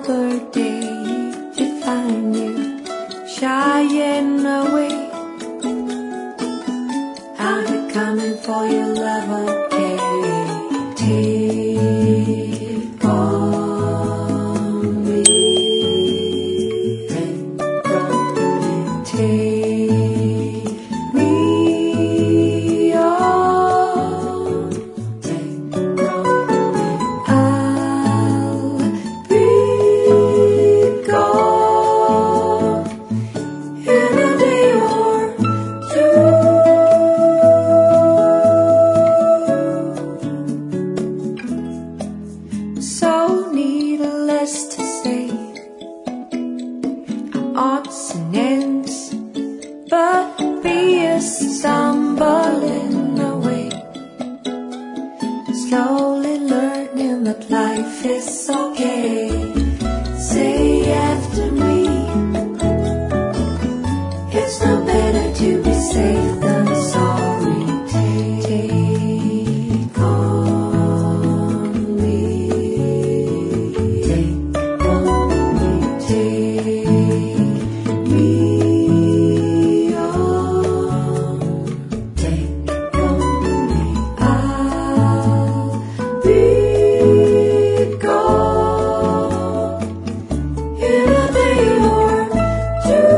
another day to find you shying away. I'll be coming for your love again. Take on me, take me on. I'll be gone in a day or two. So needless to say, odds and ends, but be a stumbling away, slowly learning that life is okay. Say after me, it's no better to be safe than sorry. Take on me, take on me, take me on, take on me. I'll be gone in a day or two.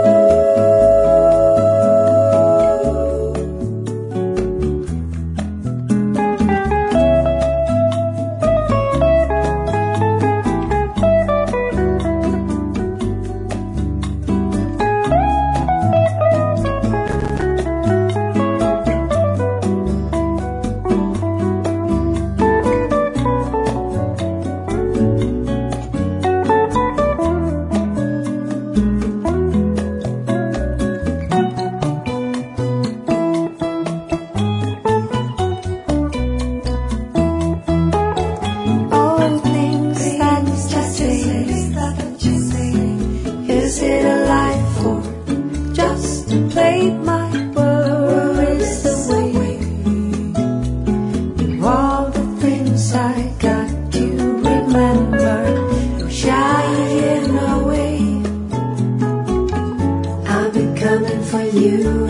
All things that you say, is it a lie for just to play my worries away? And all the things I got to remember, you're shying away. I'll be coming for you